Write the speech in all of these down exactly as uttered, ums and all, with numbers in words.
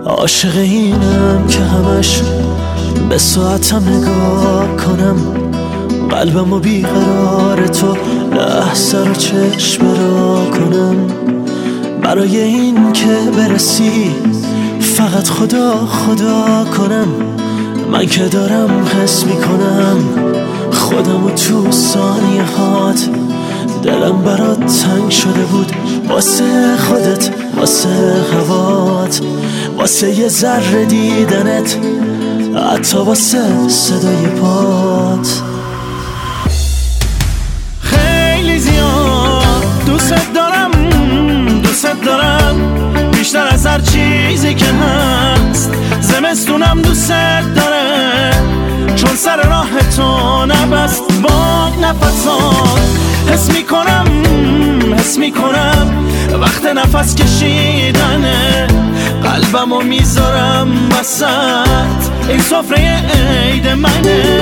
عاشق اینم که همش به ساعتم نگاه کنم، قلبمو بیقرار تو لحظه رو چشم را کنم. برای این که برسی فقط خدا خدا کنم. من که دارم حس میکنم خودمو تو ثانیه هات. دلم برات تنگ شده بود واسه خودت، واسه هوات، واسه یه ذره دیدنت، حتی واسه صدای پات. خیلی زیاد دوست دارم، دوست دارم بیشتر از هر چیزی که هست. زمستونم دوست داره چون سر راه تو نبست با نفسات. حس میکنم حس میکنم وقت نفس کشیدنه، قلبمو میذارم وسط این سفره عید منه.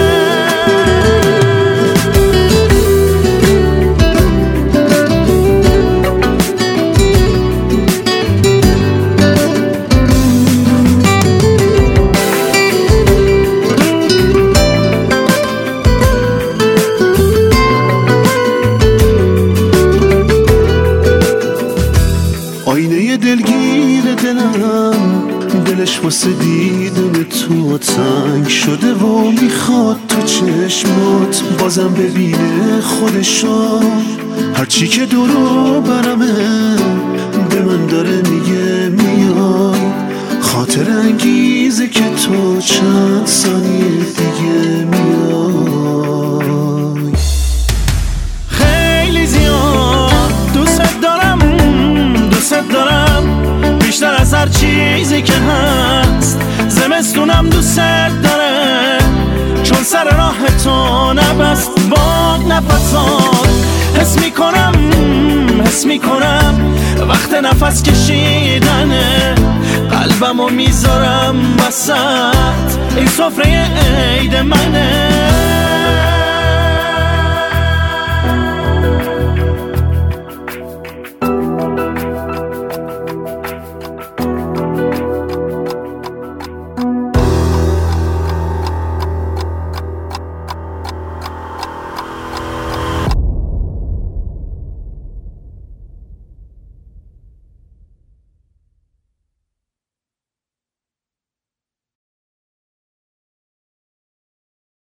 آینه دلگیر دلم، دلش واسه دیدن تو تنگ شده و میخواد تو چشمات بازم ببینه خودشو. هرچی که دورو برمه به من داره میگه میای، خاطر انگیزه که تو چند ثانیه دیگه میای. خیلی زیاد دوست دارم، دوست دارم بیشتر از هر چیزی که هست. زمستونم دوست داره چون سر راه تو نبست با نفسات. حس میکنم حس میکنم وقت نفس کشیدنه، قلبمو میذارم وسط این سفره عید منه.